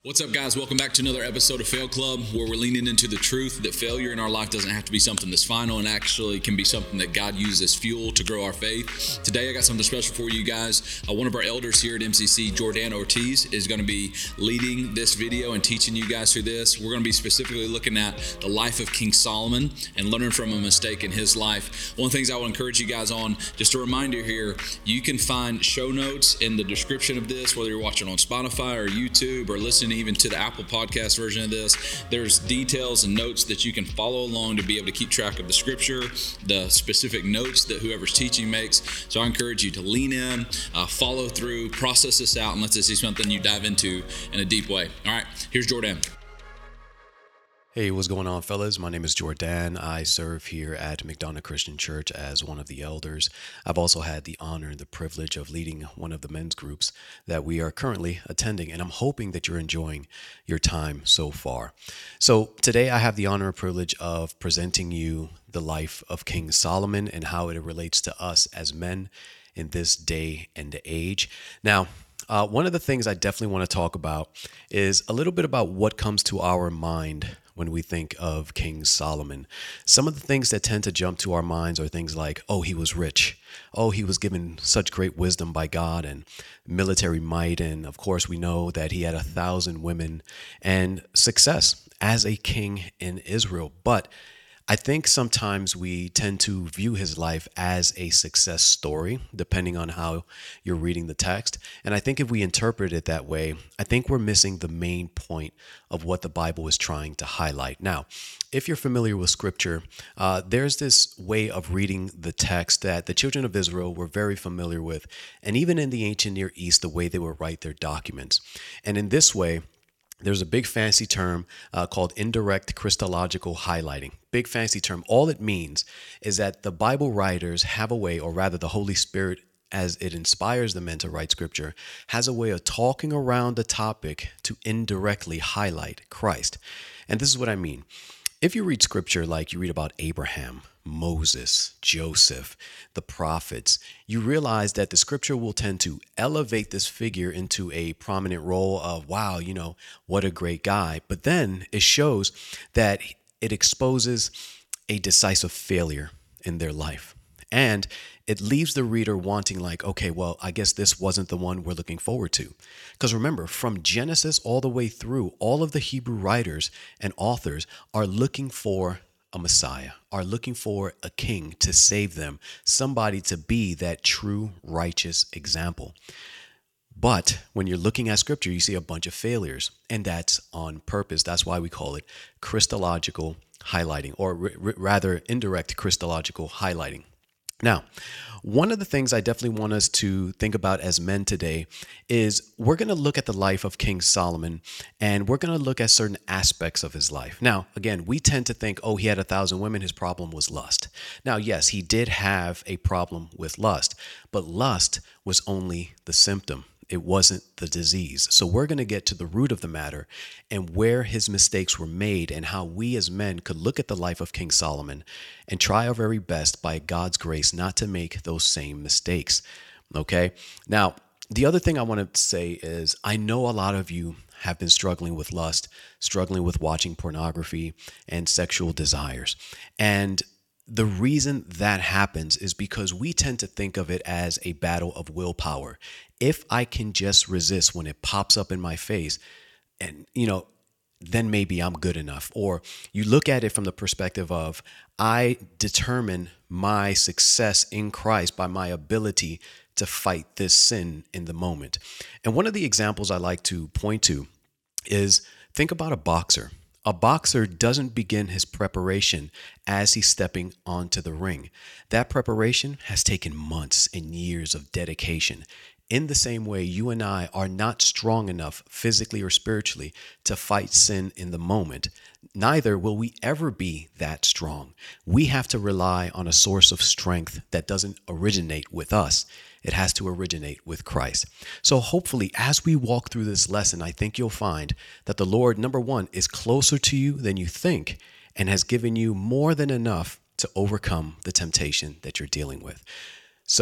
What's up, guys? Welcome back to another episode of Fail Club, where we're leaning into the truth that failure in our life doesn't have to be something that's final and actually can be something that God uses as fuel to grow our faith. Today, I got something special for you guys. One of our elders here at MCC, Jordan Ortiz, is going to be leading this video and teaching you guys through this. We're going to be specifically looking at the life of King Solomon and learning from a mistake in his life. One of the things I will encourage you guys on, just a reminder here, you can find show notes in the description of this, whether you're watching on Spotify or YouTube or listening even to the Apple Podcast version of this. There's details and notes that you can follow along to be able to keep track of the scripture, the specific notes that whoever's teaching makes. So I encourage you to lean in, follow through, process this out, and let this be something you dive into in a deep way. All right, here's Jordan. Hey, what's going on, fellas? My name is Jordan. I serve here at McDonough Christian Church as one of the elders. I've also had the honor and the privilege of leading one of the men's groups that we are currently attending, and I'm hoping that you're enjoying your time so far. So today I have the honor and privilege of presenting you the life of King Solomon and how it relates to us as men in this day and age. Now, one of the things I definitely want to talk about is a little bit about what comes to our mind when we think of King Solomon. Some of the things that tend to jump to our minds are things like, oh, he was rich. Oh, he was given such great wisdom by God and military might. And of course, we know that he had 1,000 women and success as a king in Israel. But I think sometimes we tend to view his life as a success story, depending on how you're reading the text. And I think if we interpret it that way, I think we're missing the main point of what the Bible is trying to highlight. Now, if you're familiar with scripture, there's this way of reading the text that the children of Israel were very familiar with. And even in the ancient Near East, the way they would write their documents. And in this way, there's a big fancy term called indirect Christological highlighting. Big fancy term. All it means is that the Bible writers have a way, or rather the Holy Spirit, as it inspires the men to write scripture, has a way of talking around the topic to indirectly highlight Christ. And this is what I mean. If you read scripture like you read about Abraham, Moses, Joseph, the prophets, you realize that the scripture will tend to elevate this figure into a prominent role of, wow, what a great guy. But then it shows that it exposes a decisive failure in their life. And it leaves the reader wanting like, okay, well, I guess this wasn't the one we're looking forward to. Because remember, from Genesis all the way through, all of the Hebrew writers and authors are looking for a Messiah, are looking for a king to save them, somebody to be that true righteous example. But when you're looking at scripture, you see a bunch of failures, and that's on purpose. That's why we call it Christological highlighting, or rather indirect Christological highlighting. Now, one of the things I definitely want us to think about as men today is we're going to look at the life of King Solomon, and we're going to look at certain aspects of his life. Now, again, we tend to think, oh, he had 1,000 women. His problem was lust. Now, yes, he did have a problem with lust, but lust was only the symptom. It wasn't the disease. So we're going to get to the root of the matter and where his mistakes were made and how we as men could look at the life of King Solomon and try our very best by God's grace not to make those same mistakes. Okay. Now, the other thing I want to say is I know a lot of you have been struggling with lust, struggling with watching pornography and sexual desires. And the reason that happens is because we tend to think of it as a battle of willpower. If I can just resist when it pops up in my face, and then maybe I'm good enough. Or you look at it from the perspective of I determine my success in Christ by my ability to fight this sin in the moment. And one of the examples I like to point to is think about a boxer. A boxer doesn't begin his preparation as he's stepping onto the ring. That preparation has taken months and years of dedication. In the same way, you and I are not strong enough physically or spiritually to fight sin in the moment. Neither will we ever be that strong. We have to rely on a source of strength that doesn't originate with us. It has to originate with Christ. So hopefully, as we walk through this lesson, I think you'll find that the Lord, number one, is closer to you than you think and has given you more than enough to overcome the temptation that you're dealing with. So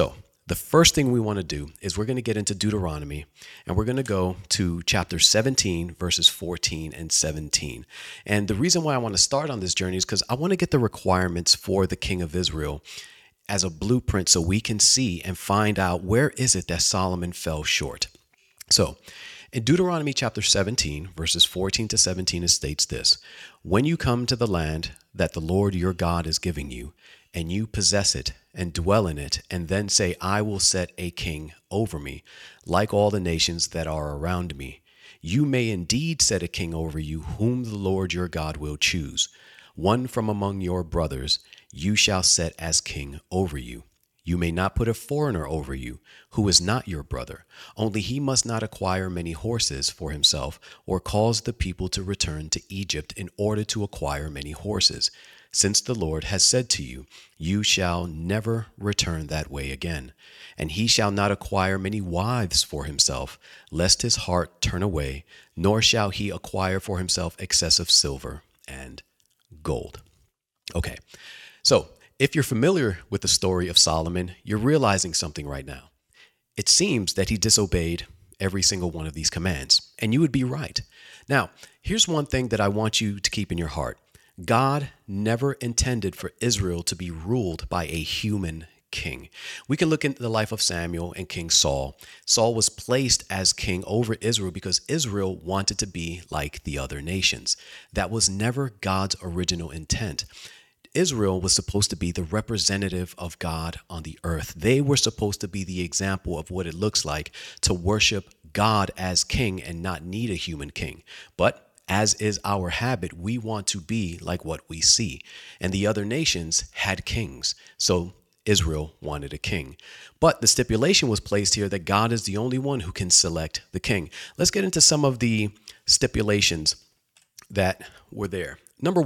the first thing we want to do is we're going to get into Deuteronomy, and we're going to go to chapter 17, verses 14 and 17. And the reason why I want to start on this journey is because I want to get the requirements for the king of Israel as a blueprint so we can see and find out where is it that Solomon fell short. So in Deuteronomy chapter 17, verses 14 to 17, it states this: when you come to the land that the Lord your God is giving you, and you possess it and dwell in it, and then say, I will set a king over me, like all the nations that are around me. You may indeed set a king over you, whom the Lord your God will choose. One from among your brothers you shall set as king over you. You may not put a foreigner over you, who is not your brother. Only he must not acquire many horses for himself, or cause the people to return to Egypt in order to acquire many horses. Since the Lord has said to you, you shall never return that way again. And he shall not acquire many wives for himself, lest his heart turn away, nor shall he acquire for himself excessive silver and gold. Okay, so if you're familiar with the story of Solomon, you're realizing something right now. It seems that he disobeyed every single one of these commands, and you would be right. Now, here's one thing that I want you to keep in your heart. God never intended for Israel to be ruled by a human king. We can look into the life of Samuel and King Saul. Saul was placed as king over Israel because Israel wanted to be like the other nations. That was never God's original intent. Israel was supposed to be the representative of God on the earth. They were supposed to be the example of what it looks like to worship God as king and not need a human king. But as is our habit, we want to be like what we see. And the other nations had kings. So Israel wanted a king. But the stipulation was placed here that God is the only one who can select the king. Let's get into some of the stipulations that were there. Number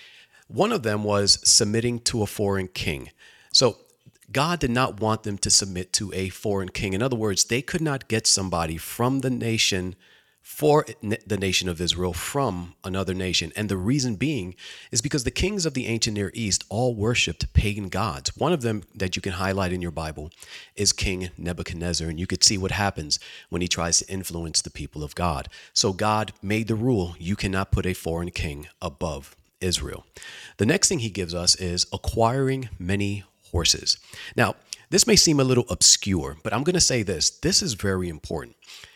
one of them was submitting to a foreign king. So God did not want them to submit to a foreign king. In other words, they could not get somebody from the nation for the nation of Israel from another nation. And the reason being is because the kings of the ancient Near East all worshipped pagan gods. One of them that you can highlight in your Bible is King Nebuchadnezzar. And you could see what happens when he tries to influence the people of God. So God made the rule, you cannot put a foreign king above Israel. The next thing he gives us is acquiring many horses. Now, this may seem a little obscure, but I'm going to say this. This is very important.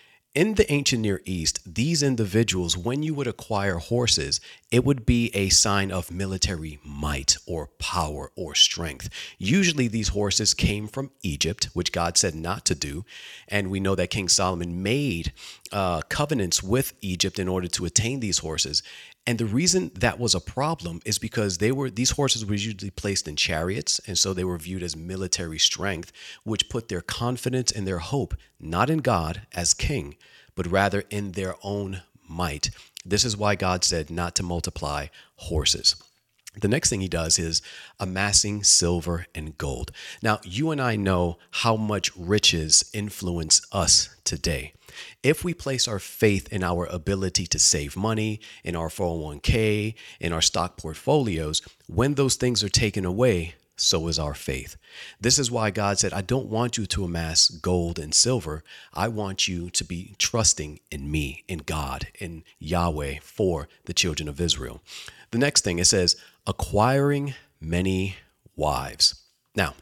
In the ancient Near East, these individuals, when you would acquire horses, it would be a sign of military might or power or strength. Usually these horses came from Egypt, which God said not to do. And we know that King Solomon made covenants with Egypt in order to attain these horses. And the reason that was a problem is because these horses were usually placed in chariots, and so they were viewed as military strength, which put their confidence and their hope not in God as king, but rather in their own might. This is why God said not to multiply horses. The next thing he does is amassing silver and gold. Now, you and I know how much riches influence us today. If we place our faith in our ability to save money, in our 401k, in our stock portfolios, when those things are taken away, so is our faith. This is why God said, I don't want you to amass gold and silver. I want you to be trusting in me, in God, in Yahweh for the children of Israel. The next thing, it says, acquiring many wives. Now,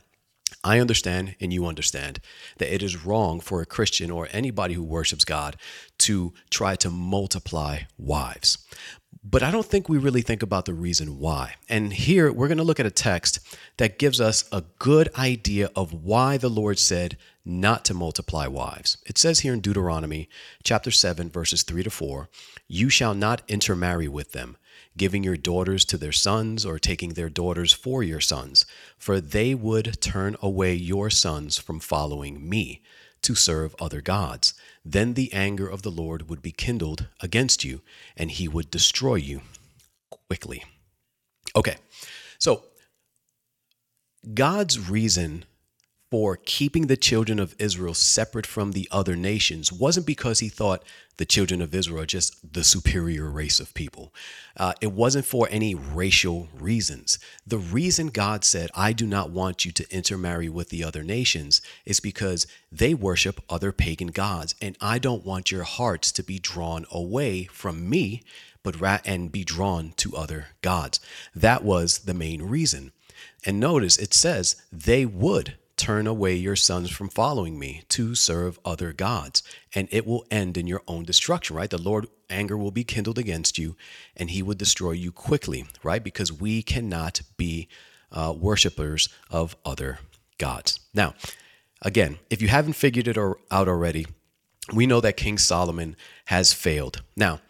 I understand, and you understand, that it is wrong for a Christian or anybody who worships God to try to multiply wives. But I don't think we really think about the reason why. And here we're going to look at a text that gives us a good idea of why the Lord said not to multiply wives. It says here in Deuteronomy chapter 7, verses 3-4, you shall not intermarry with them, giving your daughters to their sons or taking their daughters for your sons, for they would turn away your sons from following me to serve other gods. Then the anger of the Lord would be kindled against you, and he would destroy you quickly. Okay, so God's reason for keeping the children of Israel separate from the other nations wasn't because he thought the children of Israel are just the superior race of people. It wasn't for any racial reasons. The reason God said, I do not want you to intermarry with the other nations is because they worship other pagan gods. And I don't want your hearts to be drawn away from me, and be drawn to other gods. That was the main reason. And notice it says they would turn away your sons from following me to serve other gods, and it will end in your own destruction, right? The Lord's anger will be kindled against you, and he would destroy you quickly, right? Because we cannot be worshipers of other gods. Now, again, if you haven't figured it out already, we know that King Solomon has failed. Now,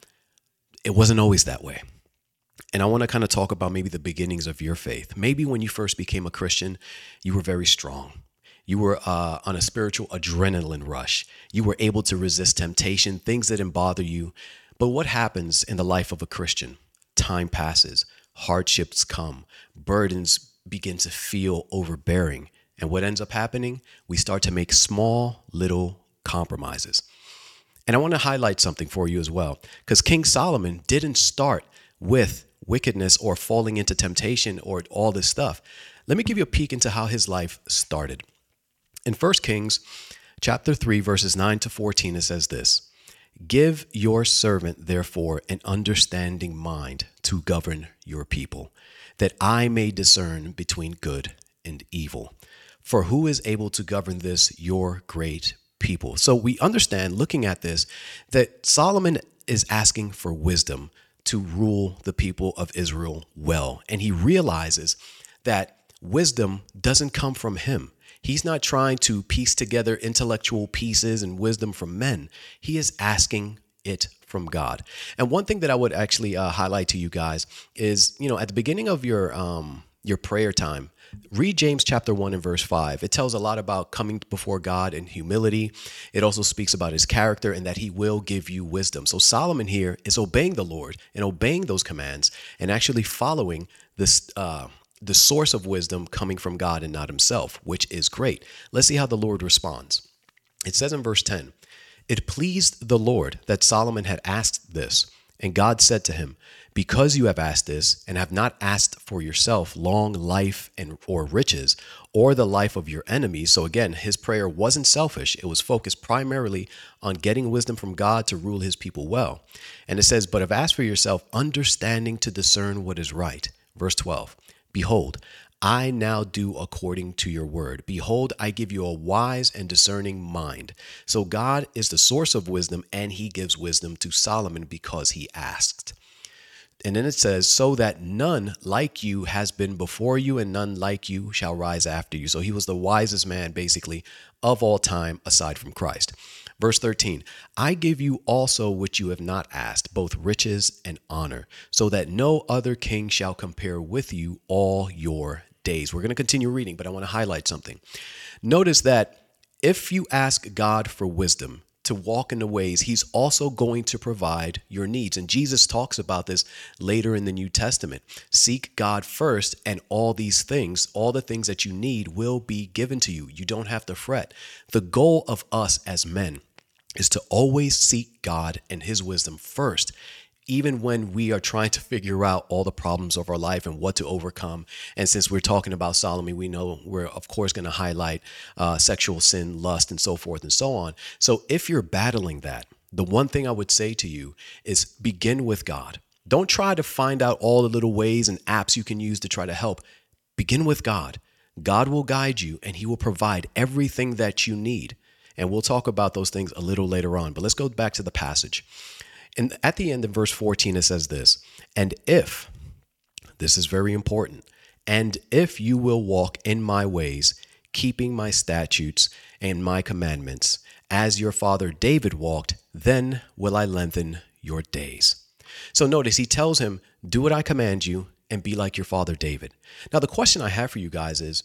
it wasn't always that way. And I want to kind of talk about maybe the beginnings of your faith. Maybe when you first became a Christian, you were very strong. You were on a spiritual adrenaline rush. You were able to resist temptation, things that didn't bother you. But what happens in the life of a Christian? Time passes, hardships come, burdens begin to feel overbearing. And what ends up happening? We start to make small, little compromises. And I want to highlight something for you as well, because King Solomon didn't start with wickedness or falling into temptation or all this stuff. Let me give you a peek into how his life started. In 1 Kings chapter 3, verses 9 to 14, it says this: Give your servant, therefore, an understanding mind to govern your people, that I may discern between good and evil. For who is able to govern this, your great people? So we understand, looking at this, that Solomon is asking for wisdom to rule the people of Israel well. And he realizes that wisdom doesn't come from him. He's not trying to piece together intellectual pieces and wisdom from men. He is asking it from God. And one thing that I would actually highlight to you guys is, at the beginning of your prayer time, read James chapter 1 and verse 5. It tells a lot about coming before God in humility. It also speaks about his character and that he will give you wisdom. So Solomon here is obeying the Lord and obeying those commands and actually following this, the source of wisdom coming from God and not himself, which is great. Let's see how the Lord responds. It says in verse 10, It pleased the Lord that Solomon had asked this, and God said to him, Because you have asked this and have not asked for yourself long life or riches or the life of your enemies. So again, his prayer wasn't selfish. It was focused primarily on getting wisdom from God to rule his people well. And it says, But have asked for yourself understanding to discern what is right. Verse 12, Behold, I now do according to your word. Behold, I give you a wise and discerning mind. So God is the source of wisdom, and he gives wisdom to Solomon because he asked. And then it says, so that none like you has been before you, and none like you shall rise after you. So he was the wisest man, basically, of all time, aside from Christ. Verse 13, I give you also what you have not asked, both riches and honor, so that no other king shall compare with you all your days. We're going to continue reading, but I want to highlight something. Notice that if you ask God for wisdom to walk in the ways, he's also going to provide your needs. And Jesus talks about this later in the New Testament. Seek God first, and all these things, all the things that you need will be given to you. You don't have to fret. The goal of us as men is to always seek God and his wisdom first, even when we are trying to figure out all the problems of our life and what to overcome. And since we're talking about Solomon, we know we're, of course, going to highlight sexual sin, lust, and so forth and so on. So if you're battling that, the one thing I would say to you is begin with God. Don't try to find out all the little ways and apps you can use to try to help. Begin with God. God will guide you, and he will provide everything that you need. And we'll talk about those things a little later on. But let's go back to the passage. And at the end of verse 14, it says this, and if, this is very important, and if you will walk in my ways, keeping my statutes and my commandments, as your father David walked, then will I lengthen your days. So notice he tells him, do what I command you and be like your father David. Now, the question I have for you guys is,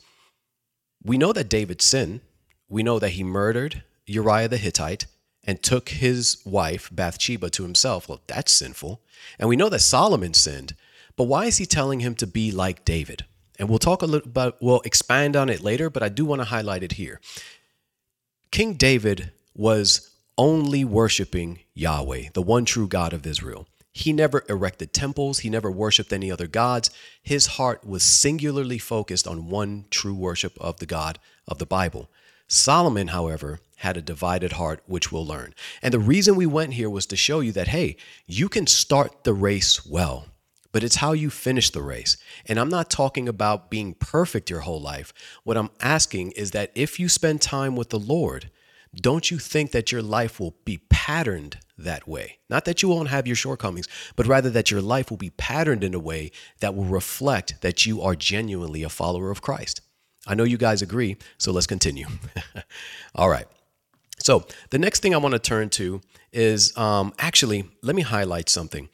we know that David sinned. We know that he murdered Uriah the Hittite and took his wife Bathsheba to himself. Well, that's sinful. And we know that Solomon sinned. But why is he telling him to be like David? And we'll talk a little about, we'll expand on it later, but I do want to highlight it here. King David was only worshiping Yahweh, the one true God of Israel. He never erected temples. He never worshiped any other gods. His heart was singularly focused on one true worship of the God of the Bible. Solomon, however, had a divided heart, which we'll learn. And the reason we went here was to show you that, hey, you can start the race well, but it's how you finish the race. And I'm not talking about being perfect your whole life. What I'm asking is that if you spend time with the Lord, don't you think that your life will be patterned that way? Not that you won't have your shortcomings, but rather that your life will be patterned in a way that will reflect that you are genuinely a follower of Christ. I know you guys agree, so let's continue. All right. So the next thing I want to turn to is actually, let me highlight something.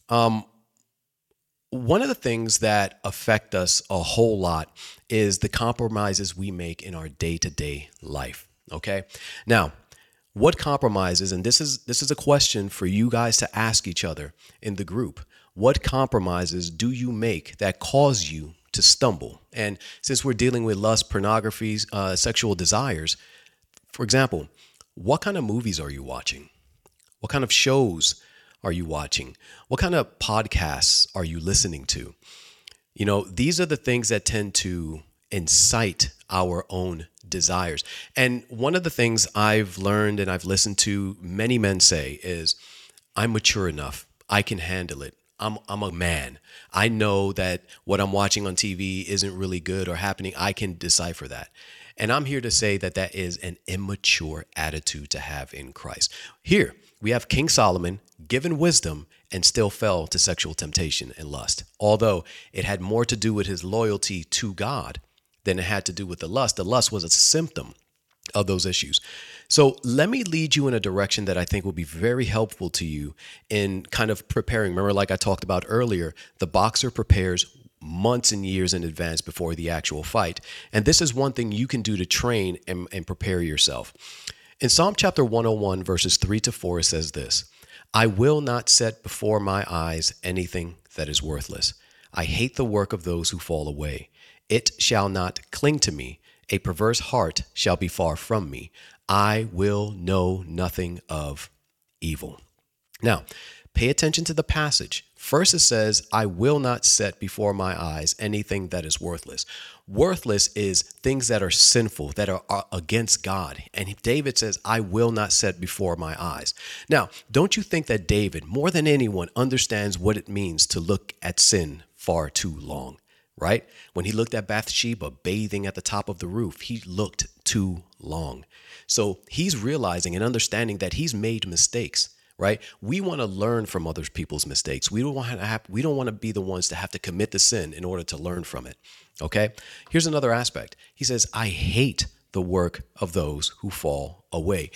One of the things that affect us a whole lot is the compromises we make in our day-to-day life. Okay. Now, what compromises, and this is a question for you guys to ask each other in the group. What compromises do you make that cause you to stumble? And since we're dealing with lust, pornography, sexual desires, for example, what kind of movies are you watching? What kind of shows are you watching? What kind of podcasts are you listening to? You know, these are the things that tend to incite our own desires. And one of the things I've learned and I've listened to many men say is, I'm mature enough. I can handle it. I'm a man. I know that what I'm watching on TV isn't really good or happening. I can decipher that. And I'm here to say that that is an immature attitude to have in Christ. Here we have King Solomon given wisdom and still fell to sexual temptation and lust. Although it had more to do with his loyalty to God than it had to do with the lust. The lust was a symptom of those issues. So let me lead you in a direction that I think will be very helpful to you in kind of preparing. Remember, like I talked about earlier, the boxer prepares months and years in advance before the actual fight. And this is one thing you can do to train and prepare yourself. In Psalm chapter 101, verses 3-4, it says this: I will not set before my eyes anything that is worthless. I hate the work of those who fall away. It shall not cling to me. A perverse heart shall be far from me. I will know nothing of evil. Now, pay attention to the passage. First, it says, I will not set before my eyes anything that is worthless. Worthless is things that are sinful, that are against God. And David says, I will not set before my eyes. Now, don't you think that David, more than anyone, understands what it means to look at sin far too long? Right? When he looked at Bathsheba bathing at the top of the roof, he looked too long. So he's realizing and understanding that he's made mistakes, right? We want to learn from other people's mistakes. We don't want to be the ones to have to commit the sin in order to learn from it. Okay? Here's another aspect. He says, I hate the work of those who fall away.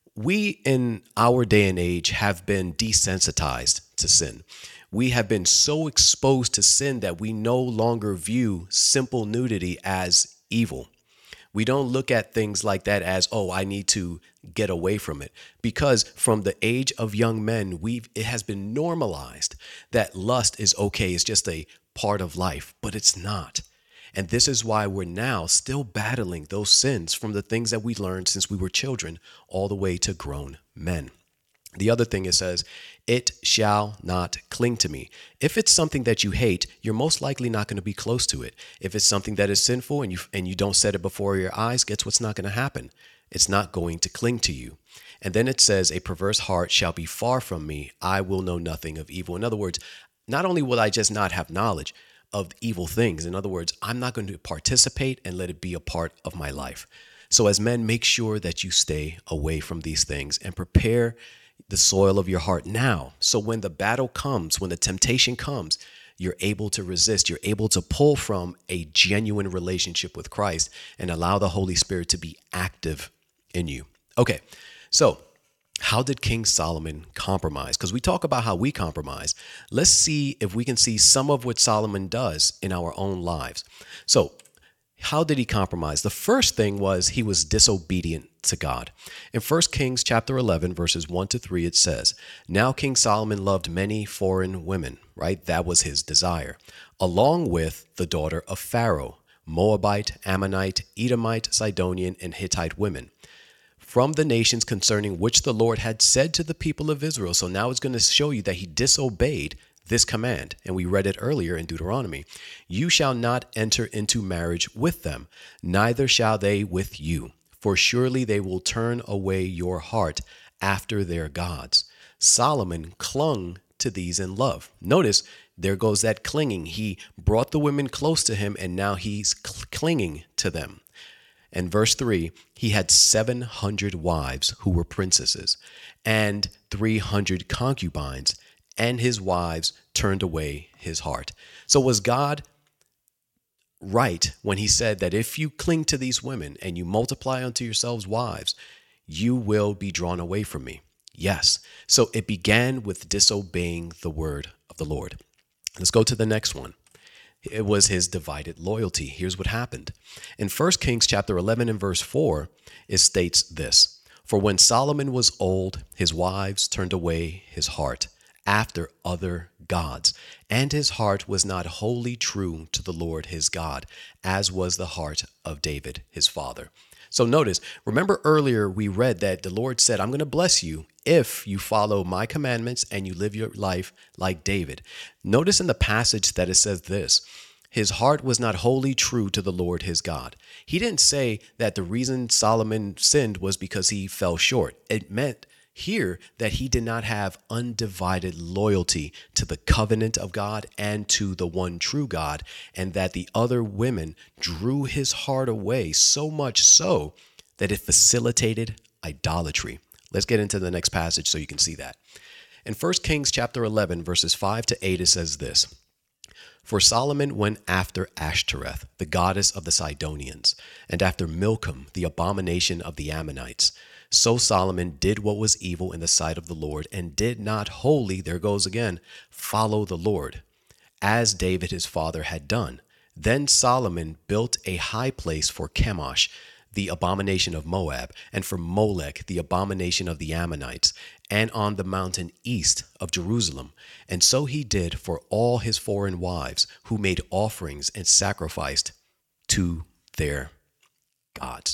We in our day and age have been desensitized to sin. We have been so exposed to sin that we no longer view simple nudity as evil. We don't look at things like that as, oh, I need to get away from it. Because from the age of young men, it has been normalized that lust is okay. It's just a part of life, but it's not. And this is why we're now still battling those sins from the things that we learned since we were children all the way to grown men. The other thing it says, it shall not cling to me. If it's something that you hate, you're most likely not going to be close to it. If it's something that is sinful and you don't set it before your eyes, guess what's not going to happen? It's not going to cling to you. And then it says, a perverse heart shall be far from me. I will know nothing of evil. In other words, not only will I just not have knowledge of evil things, in other words, I'm not going to participate and let it be a part of my life. So as men, make sure that you stay away from these things and prepare the soil of your heart now. So when the battle comes, when the temptation comes, you're able to resist. You're able to pull from a genuine relationship with Christ and allow the Holy Spirit to be active in you. Okay, so how did King Solomon compromise? Because we talk about how we compromise. Let's see if we can see some of what Solomon does in our own lives. So How did he compromise? The first thing was he was disobedient to God. In 1 Kings chapter 11, verses 1 to 3, it says, "Now King Solomon loved many foreign women," right? That was his desire, "along with the daughter of Pharaoh, Moabite, Ammonite, Edomite, Sidonian, and Hittite women, from the nations concerning which the Lord had said to the people of Israel." So now it's going to show you that he disobeyed this command. And we read it earlier in Deuteronomy. "You shall not enter into marriage with them, neither shall they with you, for surely they will turn away your heart after their gods." Solomon clung to these in love. Notice, there goes that clinging. He brought the women close to him, and now he's clinging to them. And verse 3, he had 700 wives who were princesses and 300 concubines, and his wives turned away his heart. So was God right when he said that if you cling to these women and you multiply unto yourselves wives, you will be drawn away from me? Yes. So it began with disobeying the word of the Lord. Let's go to the next one. It was his divided loyalty. Here's what happened. In 1 Kings chapter 11 and verse 4, it states this: "For when Solomon was old, his wives turned away his heart after other gods, and his heart was not wholly true to the Lord his God, as was the heart of David his father." So notice, remember earlier we read that the Lord said, "I'm going to bless you if you follow my commandments and you live your life like David." Notice in the passage that it says this: his heart was not wholly true to the Lord his God. He didn't say that the reason Solomon sinned was because he fell short. It meant here that he did not have undivided loyalty to the covenant of God and to the one true God, and that the other women drew his heart away, so much so that it facilitated idolatry. Let's get into the next passage so you can see that. In 1 Kings chapter 11, verses 5 to 8, it says this: "For Solomon went after Ashtoreth, the goddess of the Sidonians, and after Milcom, the abomination of the Ammonites. So Solomon did what was evil in the sight of the Lord, and did not wholly," there goes again, "follow the Lord, as David his father had done. Then Solomon built a high place for Chemosh, the abomination of Moab, and for Molech, the abomination of the Ammonites, and on the mountain east of Jerusalem. And so he did for all his foreign wives, who made offerings and sacrificed to their gods."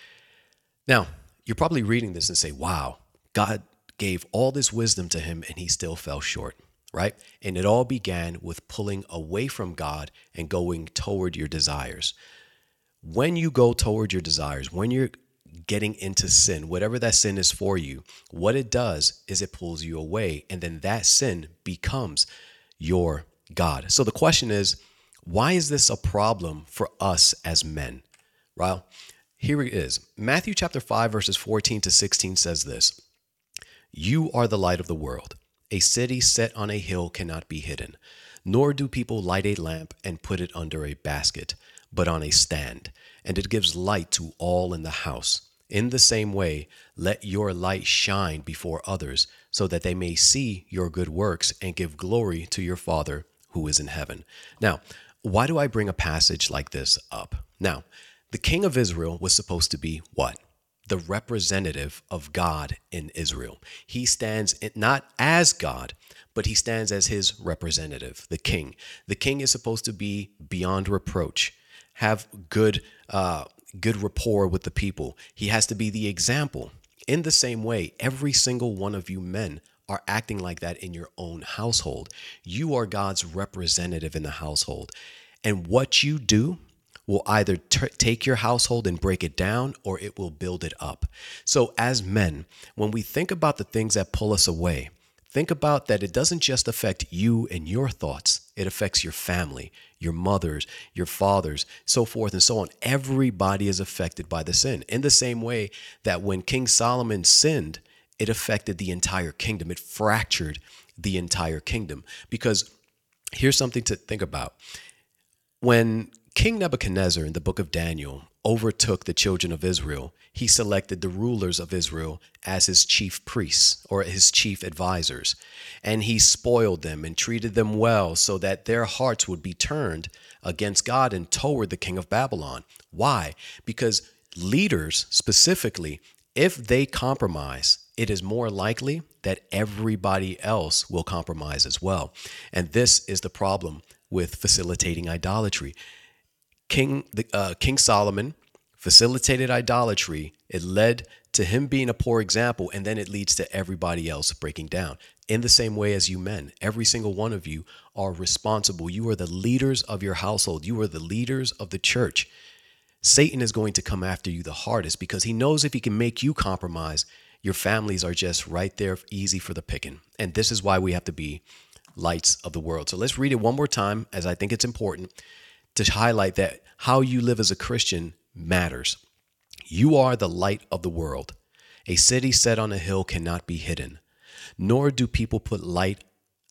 Now, you're probably reading this and say, wow, God gave all this wisdom to him and he still fell short, right? And it all began with pulling away from God and going toward your desires. When you go toward your desires, when you're getting into sin, whatever that sin is for you, what it does is it pulls you away, and then that sin becomes your God. So the question is, why is this a problem for us as men? Well, here it is. Matthew chapter 5, verses 14 to 16 says this: "You are the light of the world. A city set on a hill cannot be hidden, nor do people light a lamp and put it under a basket, but on a stand, and it gives light to all in the house. In the same way, let your light shine before others, so that they may see your good works and give glory to your Father who is in heaven." Now, why do I bring a passage like this up? Now, the king of Israel was supposed to be what? The representative of God in Israel. He stands not as God, but he stands as his representative, the king. The king is supposed to be beyond reproach, have good rapport with the people. He has to be the example. In the same way, every single one of you men are acting like that in your own household. You are God's representative in the household. And what you do will either take your household and break it down, or it will build it up. So as men, when we think about the things that pull us away, think about that it doesn't just affect you and your thoughts. It affects your family, your mothers, your fathers, so forth and so on. Everybody is affected by the sin. In the same way that when King Solomon sinned, it affected the entire kingdom. It fractured the entire kingdom. Because here's something to think about. When King Nebuchadnezzar in the book of Daniel overtook the children of Israel. He selected the rulers of Israel as his chief priests or his chief advisors, and he spoiled them and treated them well so that their hearts would be turned against God and toward the king of Babylon. Why? Because leaders specifically, if they compromise, it is more likely that everybody else will compromise as well. And this is the problem with facilitating idolatry. King Solomon facilitated idolatry. It led to him being a poor example, and then it leads to everybody else breaking down. In the same way as you men, every single one of you are responsible. You are the leaders of your household. You are the leaders of the church. Satan is going to come after you the hardest because he knows if he can make you compromise, your families are just right there, easy for the picking. And this is why we have to be lights of the world. So let's read it one more time, as I think it's important to highlight that how you live as a Christian matters. You are the light of the world. A city set on a hill cannot be hidden, nor do people light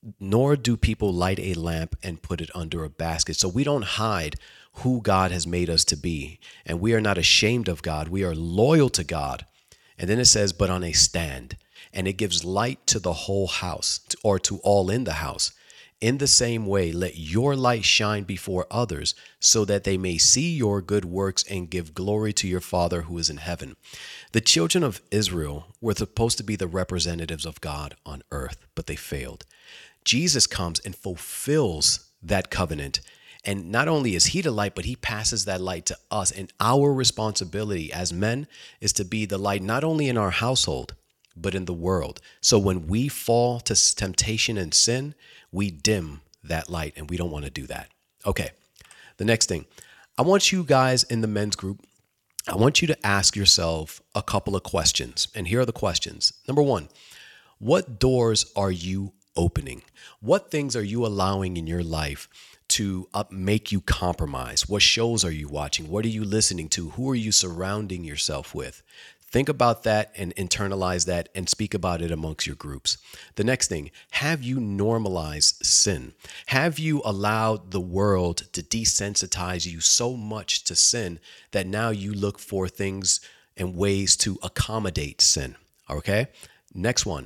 a lamp and put it under a basket. So we don't hide who God has made us to be, and we are not ashamed of God. We are loyal to God. And then it says, but on a stand, and it gives light to the whole house, or to all in the house. In the same way, let your light shine before others, so that they may see your good works and give glory to your Father who is in heaven. The children of Israel were supposed to be the representatives of God on earth, but they failed. Jesus comes and fulfills that covenant. And not only is he the light, but he passes that light to us. And our responsibility as men is to be the light, not only in our household, but in the world. So when we fall to temptation and sin, we dim that light, and we don't want to do that. Okay, the next thing. I want you guys in the men's group, I want you to ask yourself a couple of questions. And here are the questions. Number one, what doors are you opening? What things are you allowing in your life to make you compromise? What shows are you watching? What are you listening to? Who are you surrounding yourself with? Think about that and internalize that and speak about it amongst your groups. The next thing, have you normalized sin? Have you allowed the world to desensitize you so much to sin that now you look for things and ways to accommodate sin? Okay. Next one,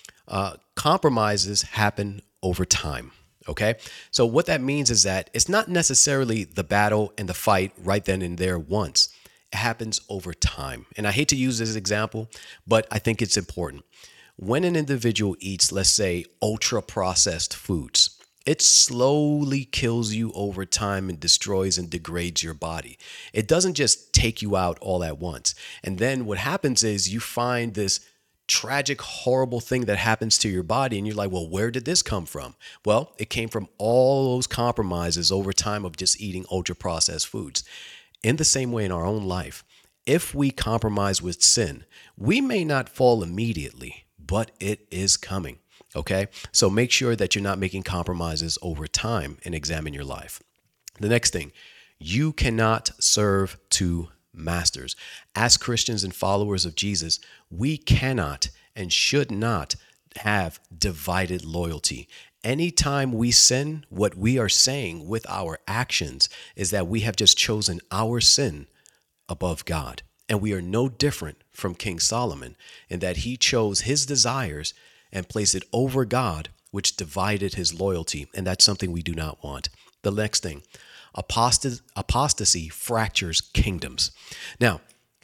compromises happen over time. Okay. So what that means is that it's not necessarily the battle and the fight right then and there once. It happens over time. And I hate to use this example, but I think it's important. When an individual eats, let's say, ultra processed foods, it slowly kills you over time and destroys and degrades your body. It doesn't just take you out all at once. And then what happens is you find this tragic, horrible thing that happens to your body. And you're like, well, where did this come from? Well, it came from all those compromises over time of just eating ultra processed foods. In the same way in our own life, if we compromise with sin, we may not fall immediately, but it is coming. Okay. So make sure that you're not making compromises over time and examine your life. The next thing, you cannot serve two masters. As Christians and followers of Jesus, we cannot and should not have divided loyalty. Anytime we sin, what we are saying with our actions is that we have just chosen our sin above God. And we are no different from King Solomon in that he chose his desires and placed it over God, which divided his loyalty. And that's something we do not want. The next thing, apostasy fractures kingdoms. Now,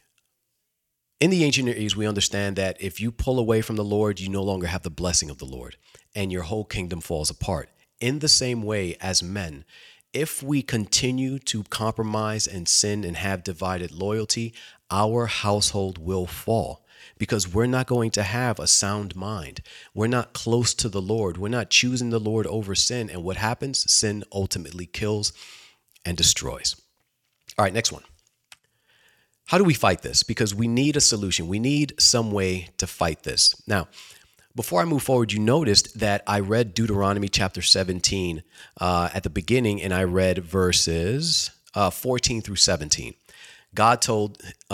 in the ancient Near East, we understand that if you pull away from the Lord, you no longer have the blessing of the Lord, and your whole kingdom falls apart. In the same way as men, if we continue to compromise and sin and have divided loyalty, our household will fall because we're not going to have a sound mind. We're not close to the Lord. We're not choosing the Lord over sin. And what happens? Sin ultimately kills and destroys. All right, next one. How do we fight this? Because we need a solution. We need some way to fight this. Now, before I move forward, you noticed that I read Deuteronomy chapter 17 at the beginning, and I read verses 14 through 17. God told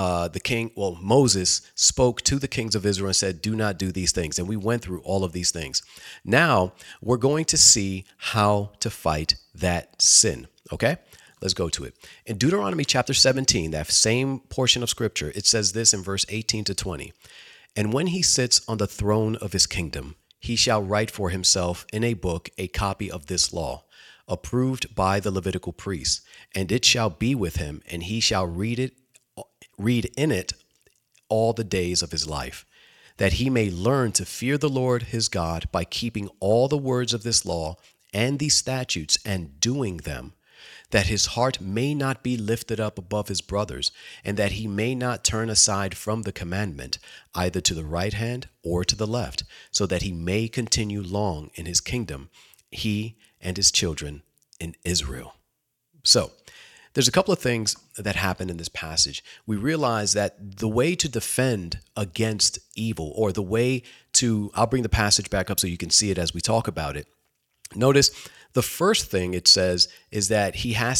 Moses spoke to the kings of Israel and said, do not do these things. And we went through all of these things. Now we're going to see how to fight that sin. Okay, Let's go to it. In Deuteronomy chapter 17, that same portion of scripture, it says this in verse 18 to 20. And when he sits on the throne of his kingdom, he shall write for himself in a book a copy of this law, approved by the Levitical priests, and it shall be with him, and he shall read in it all the days of his life, that he may learn to fear the Lord his God by keeping all the words of this law and these statutes and doing them, that his heart may not be lifted up above his brothers, and that he may not turn aside from the commandment, either to the right hand or to the left, so that he may continue long in his kingdom, he and his children in Israel. So, there's a couple of things that happen in this passage. We realize that the way to defend against evil, or the way to, I'll bring the passage back up so you can see it as we talk about it. Notice the first thing it says is that he has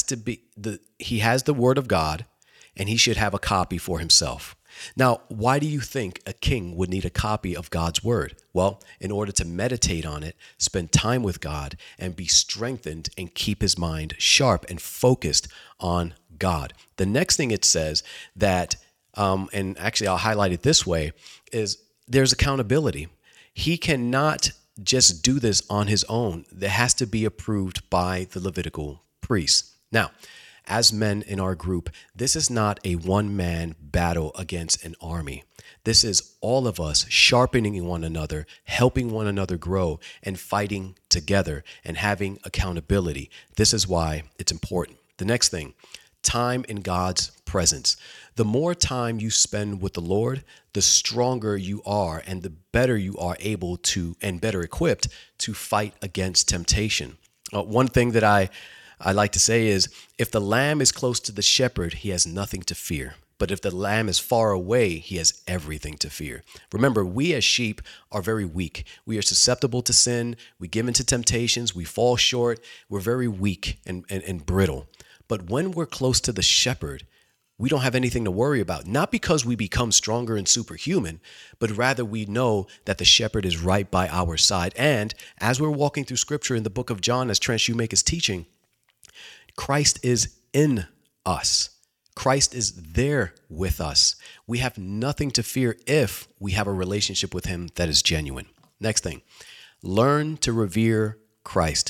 the word of God, and he should have a copy for himself. Now, why do you think a king would need a copy of God's word? Well, in order to meditate on it, spend time with God, and be strengthened and keep his mind sharp and focused on God. The next thing it says that, and actually I'll highlight it this way, is there's accountability. He cannot just do this on his own. There has to be approved by the Levitical priests. Now, as men in our group, this is not a one-man battle against an army. This is all of us sharpening one another, helping one another grow, and fighting together and having accountability. This is why it's important. The next thing, time in God's presence. The more time you spend with the Lord, the stronger you are and the better you are able to, and better equipped to fight against temptation. One thing that I like to say is, if the lamb is close to the shepherd, he has nothing to fear. But if the lamb is far away, he has everything to fear. Remember, we as sheep are very weak. We are susceptible to sin. We give into temptations. We fall short. We're very weak and brittle. But when we're close to the shepherd, we don't have anything to worry about. Not because we become stronger and superhuman, but rather we know that the shepherd is right by our side. And as we're walking through scripture in the book of John, as Trent Shoemake is teaching, Christ is in us. Christ is there with us. We have nothing to fear if we have a relationship with him that is genuine. Next thing, learn to revere Christ.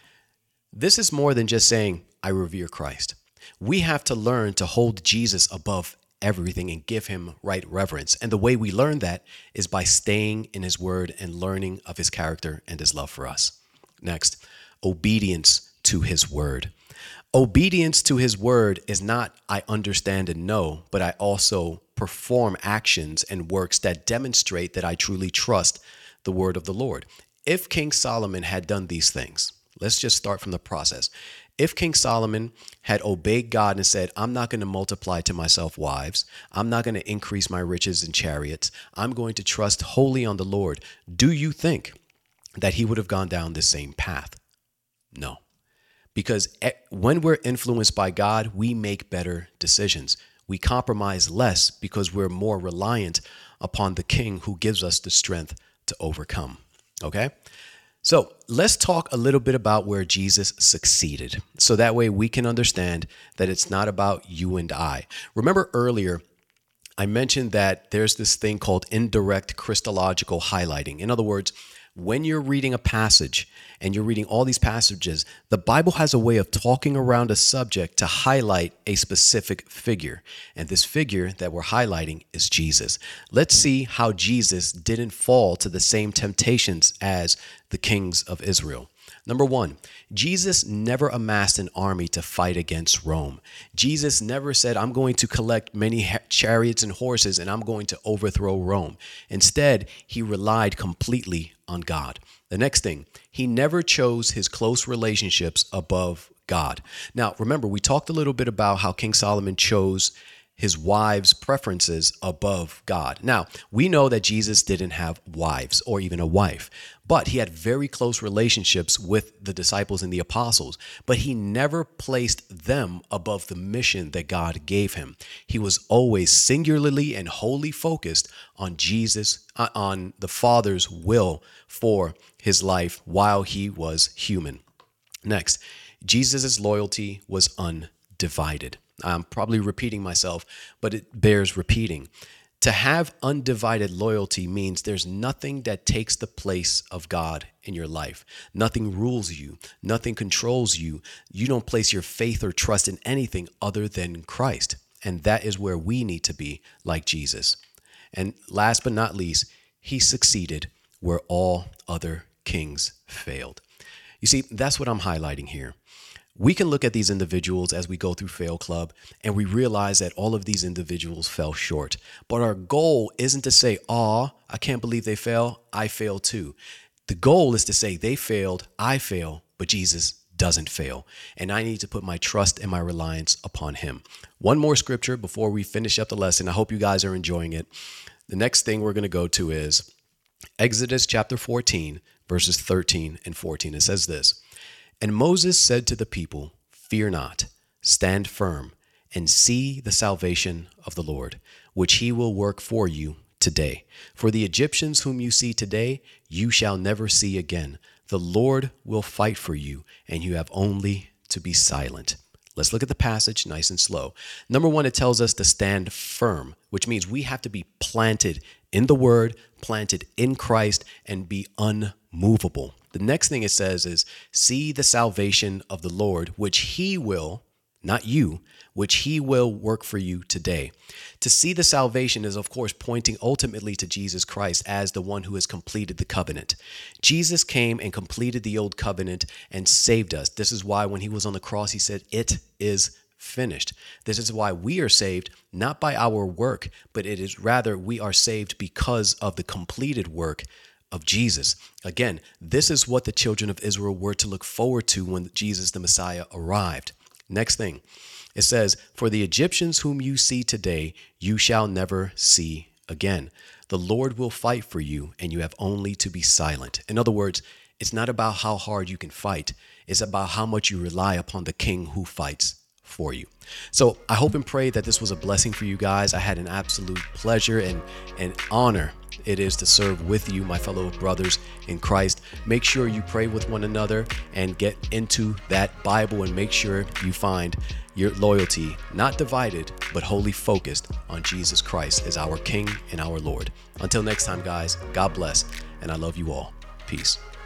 This is more than just saying, I revere Christ. We have to learn to hold Jesus above everything and give him right reverence. And the way we learn that is by staying in his word and learning of his character and his love for us. Next, obedience to his word. Obedience to his word is not I understand and know, but I also perform actions and works that demonstrate that I truly trust the word of the Lord. If King Solomon had done these things, let's just start from the process. If King Solomon had obeyed God and said, I'm not going to multiply to myself wives, I'm not going to increase my riches and chariots, I'm going to trust wholly on the Lord, do you think that he would have gone down the same path? No. Because when we're influenced by God, we make better decisions. We compromise less because we're more reliant upon the King who gives us the strength to overcome. Okay? So let's talk a little bit about where Jesus succeeded. So that way we can understand that it's not about you and I. Remember earlier, I mentioned that there's this thing called indirect Christological highlighting. In other words, when you're reading a passage and you're reading all these passages, the Bible has a way of talking around a subject to highlight a specific figure. And this figure that we're highlighting is Jesus. Let's see how Jesus didn't fall to the same temptations as the kings of Israel. Number one, Jesus never amassed an army to fight against Rome. Jesus never said, I'm going to collect many chariots and horses and I'm going to overthrow Rome. Instead, he relied completely on God. The next thing, he never chose his close relationships above God. Now, remember, we talked a little bit about how King Solomon chose his wives' preferences above God. Now, we know that Jesus didn't have wives or even a wife, but he had very close relationships with the disciples and the apostles, but he never placed them above the mission that God gave him. He was always singularly and wholly focused on Jesus, on the Father's will for his life while he was human. Next, Jesus' loyalty was undivided. I'm probably repeating myself, but it bears repeating. To have undivided loyalty means there's nothing that takes the place of God in your life. Nothing rules you. Nothing controls you. You don't place your faith or trust in anything other than Christ. And that is where we need to be, like Jesus. And last but not least, he succeeded where all other kings failed. You see, that's what I'm highlighting here. We can look at these individuals as we go through Fail Club, and we realize that all of these individuals fell short. But our goal isn't to say, "Aw, I can't believe they fell. I failed too." The goal is to say, they failed, I fail, but Jesus doesn't fail. And I need to put my trust and my reliance upon him. One more scripture before we finish up the lesson. I hope you guys are enjoying it. The next thing we're going to go to is Exodus chapter 14, verses 13 and 14. It says this: "And Moses said to the people, 'Fear not, stand firm, and see the salvation of the Lord, which he will work for you today. For the Egyptians whom you see today, you shall never see again. The Lord will fight for you, and you have only to be silent.'" Let's look at the passage nice and slow. Number one, it tells us to stand firm, which means we have to be planted in the word, planted in Christ, and be unmovable. The next thing it says is, "See the salvation of the Lord, which he will," not you, "which he will work for you today." To see the salvation is, of course, pointing ultimately to Jesus Christ as the one who has completed the covenant. Jesus came and completed the old covenant and saved us. This is why when he was on the cross, he said, "It is finished." This is why we are saved, not by our work, but it is rather we are saved because of the completed work of Jesus. Again, this is what the children of Israel were to look forward to when Jesus the Messiah arrived. Next thing, it says, "For the Egyptians whom you see today, you shall never see again. The Lord will fight for you, and you have only to be silent." In other words, it's not about how hard you can fight. It's about how much you rely upon the King who fights for you. So I hope and pray that this was a blessing for you guys. I had an absolute pleasure and honor it is to serve with you, my fellow brothers in Christ. Make sure you pray with one another and get into that Bible, and make sure you find your loyalty not divided, but wholly focused on Jesus Christ as our King and our Lord. Until next time, guys, God bless, and I love you all. Peace.